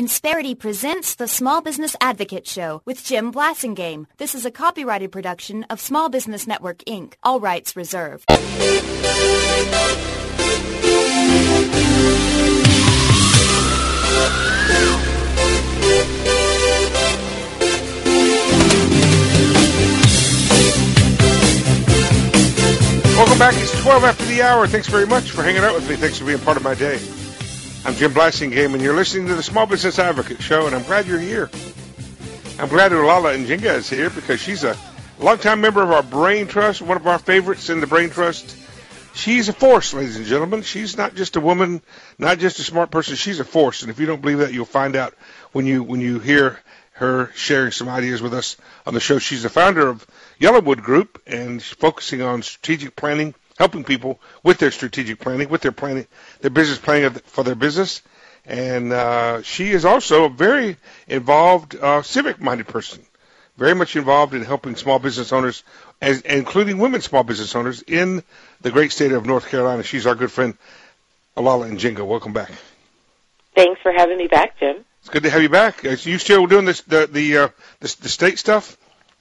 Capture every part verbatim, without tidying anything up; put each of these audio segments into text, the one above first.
Insperity presents the Small Business Advocate Show with Jim Blasingame. This is a copyrighted production of Small Business Network, Incorporated. All rights reserved. Welcome back. It's twelve after the hour. Thanks very much for hanging out with me. Thanks for being part of my day. I'm Jim Blasingame, and you're listening to the Small Business Advocate Show, and I'm glad you're here. I'm glad Olala Njinga is here because she's a longtime member of our Brain Trust, one of our favorites in the Brain Trust. She's a force, ladies and gentlemen. She's not just a woman, not just a smart person. She's a force, and if you don't believe that, you'll find out when you when you hear her sharing some ideas with us on the show. She's the founder of Yellowwood Group, and she's focusing on strategic planning, helping people with their strategic planning, with their planning, their business planning for their business. And uh, she is also a very involved, uh, civic-minded person, very much involved in helping small business owners, as, including women small business owners, in the great state of North Carolina. She's our good friend, Olala Njinga. Welcome back. Thanks for having me back, Jim. It's good to have you back. Are you still doing this, the the, uh, the the state stuff?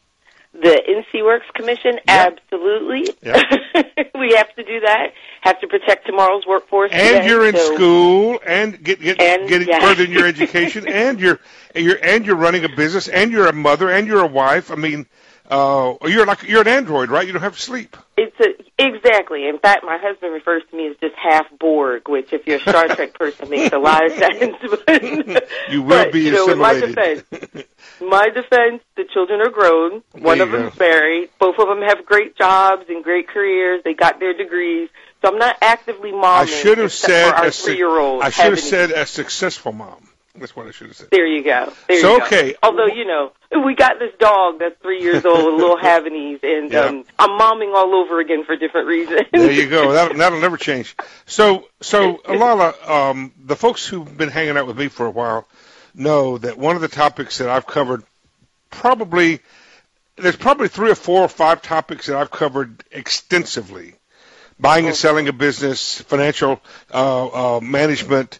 The N C Works Commission, Yep. absolutely. Yep. We have to do that. Have to protect tomorrow's workforce. And today, you're in so. school, and get get And, getting yeah. further in your education, and you're and you're and you're running a business, and you're a mother, and you're a wife. I mean, uh, you're like you're an android, right? You don't have to sleep. It's a, exactly. In fact, my husband refers to me as just half Borg, which, if you're a Star Trek person, makes a lot of sense. But, You will but, be you know, in my assimilated. defense, my defense, the children are grown. One There of you them's go. married. Both of them have great jobs and great careers. They got their degrees. So I'm not actively momming. I should have except said for our a su- three-year-old. I should have having- said a successful mom. That's what I should have said. There you go. There So, you go. okay. Although, you know, we got this dog that's three years old with little Havanese, and Yeah. um, I'm momming all over again for different reasons. There you go. That, that'll never change. So, so Olala, um, the folks who've been hanging out with me for a while know that one of the topics that I've covered probably, there's probably three or four or five topics that I've covered extensively. Buying and selling a business, financial uh, uh, management,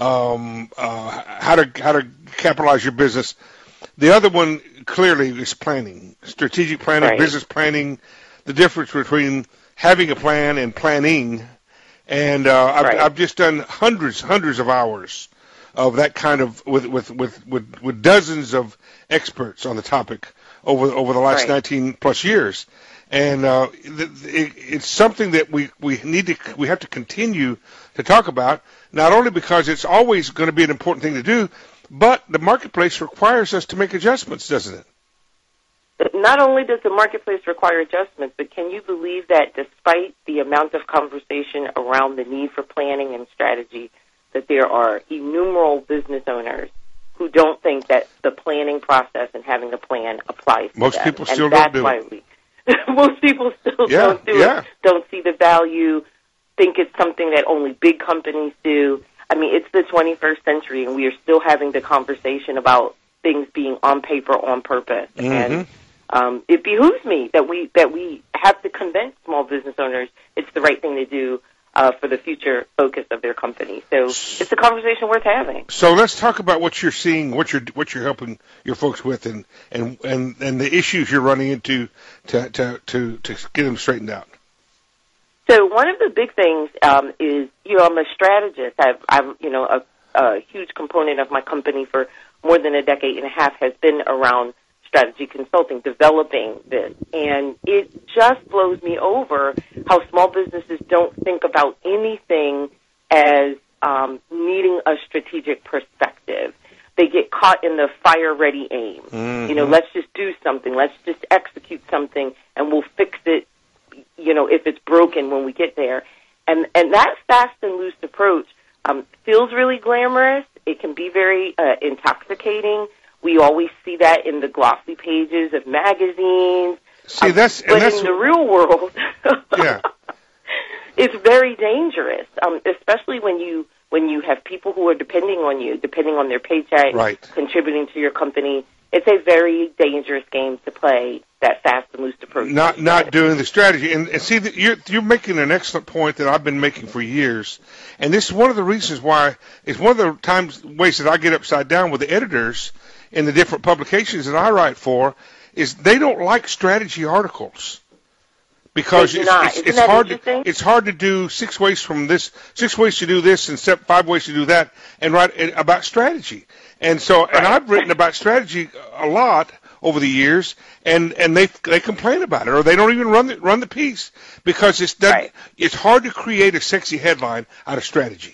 um, uh, how to how to capitalize your business. The other one clearly is planning, strategic planning, Right. business planning, the difference between having a plan and planning. And uh, I've, Right. I've just done hundreds, hundreds of hours of that kind of with with with with, with dozens of experts on the topic over over the last Right. nineteen plus years. And uh, th- it, it's something that we, we need to we have to continue to talk about, not only because it's always going to be an important thing to do, but the marketplace requires us to make adjustments, doesn't it? Not only does the marketplace require adjustments, but can you believe that despite the amount of conversation around the need for planning and strategy, that there are innumerable business owners who don't think that the planning process and having a plan applies to Most them. people And still don't that's do why it. We, most people still Yeah, don't do yeah. it, don't see the value, think it's something that only big companies do. I mean, it's the twenty-first century, and we are still having the conversation about things being on paper on purpose. Mm-hmm. And um, it behooves me that we that we have to convince small business owners it's the right thing to do uh, for the future focus of their company. So it's a conversation worth having. So let's talk about what you're seeing, what you're what you're helping your folks with, and and, and, and the issues you're running into to, to to to get them straightened out. So one of the big things um, is, you know, I'm a strategist. I've, I've you know, a, a huge component of my company for more than a decade and a half has been around strategy consulting, developing this. And it just blows me over how small businesses don't think about anything as um, needing a strategic perspective. They get caught in the fire-ready aim. Mm-hmm. You know, let's just do something. Let's just execute something, and we'll fix it, you know, if it's broken when we get there. And and that fast and loose approach um, feels really glamorous. It can be very uh, intoxicating. We always see that in the glossy pages of magazines. See, that's um, but and that's in the real world, yeah. it's very dangerous, um, especially when you when you have people who are depending on you, depending on their paycheck, Right. contributing to your company. It's a very dangerous game to play. that fast and loose approach. Not not doing the strategy. And, and see, that you're, you're making an excellent point that I've been making for years. And this is one of the reasons why, it's one of the times, ways that I get upside down with the editors in the different publications that I write for, is they don't like strategy articles. Because it's, it's, it's hard to it's hard to do six ways from this, six ways to do this, and step five ways to do that, and write about strategy. And so, right. and I've written about strategy a lot over the years, and, and they they complain about it, or they don't even run the run the piece because it's done, right. It's hard to create a sexy headline out of strategy.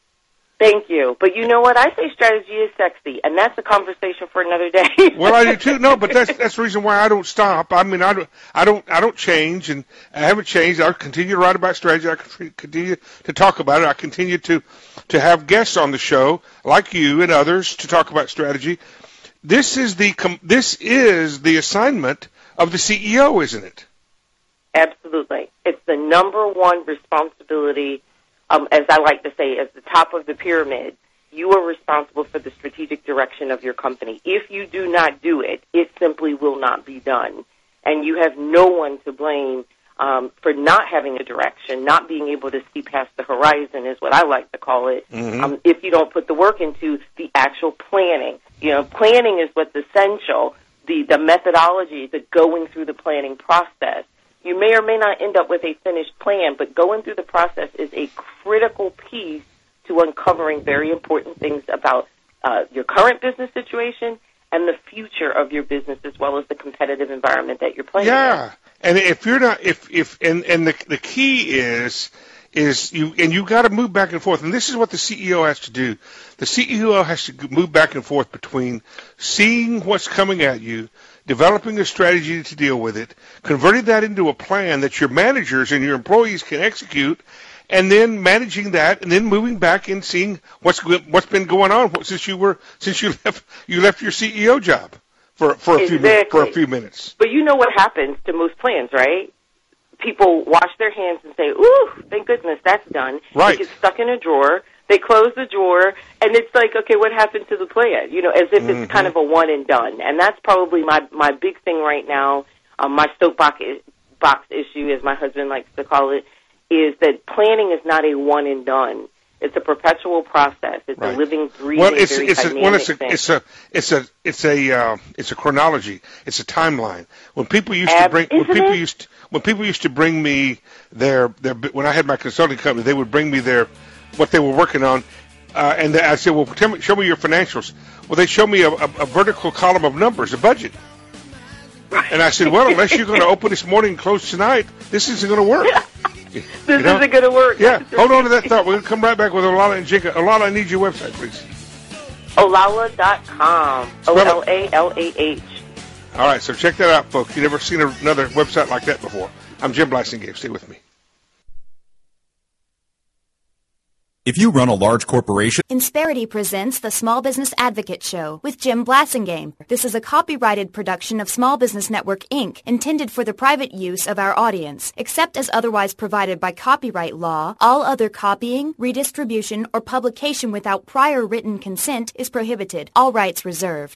Thank you. But you know what? I say strategy is sexy, and that's a conversation for another day. Well, I do too. No, but that's that's the reason why I don't stop. I mean, I don't, I don't, I don't change, and I haven't changed. I continue to write about strategy. I continue to talk about it. I continue to to have guests on the show like you and others to talk about strategy. This is the this is the assignment of the C E O, isn't it? Absolutely. It's the number one responsibility. Um, as I like to say, as the top of the pyramid, you are responsible for the strategic direction of your company. If you do not do it, it simply will not be done. And you have no one to blame um, for not having a direction, not being able to see past the horizon is what I like to call it, mm-hmm. um, if you don't put the work into the actual planning. You know, planning is what's essential, the, the methodology, the going through the planning process. You may or may not end up with a finished plan, but going through the process is a critical piece to uncovering very important things about uh, your current business situation and the future of your business, as well as the competitive environment that you're playing yeah. in. And if you're not, if if and and the the key is is you and you got to move back and forth, and this is what the C E O has to do. The C E O has to move back and forth between seeing what's coming at you, developing a strategy to deal with it, converting that into a plan that your managers and your employees can execute, and then managing that, and then moving back and seeing what's what's been going on since you were since you left you left your C E O job for for a exactly. few for a few minutes. But you know what happens to most plans, right? People wash their hands and say, "Ooh, thank goodness that's done." Right. It gets stuck in a drawer. They close the drawer, and it's like, okay, what happened to the plan? You know, as if mm-hmm. it's kind of a one and done. And that's probably my my big thing right now. Um, my soapbox box issue, as my husband likes to call it, is that planning is not a one and done. It's a perpetual process. It's right. a living, breathing, well, it's, very it's dynamic a, well, it's a, thing. It's a, it's a, it's a, uh, it's a chronology. It's a timeline. When people used Ab- to bring, when people it? used, to, when people used to bring me their, their, when I had my consulting company, they would bring me their, what they were working on, uh, and I said, well, tell me, show me your financials. Well, they showed me a, a, a vertical column of numbers, a budget. Right. And I said, well, unless you're going to open this morning and close tonight, this isn't going to work. This you know? isn't going to work. Yeah, hold on to that thought. We're going to come right back with Olala and Jinka. Olala, I need your website, please. Olala dot com. O L A L A H. All right, so check that out, folks. You've never seen another website like that before. I'm Jim Blasingame. Stay with me. If you run a large corporation... Insperity presents the Small Business Advocate Show with Jim Blasingame. This is a copyrighted production of Small Business Network, Incorporated, intended for the private use of our audience. Except as otherwise provided by copyright law, all other copying, redistribution, or publication without prior written consent is prohibited. All rights reserved.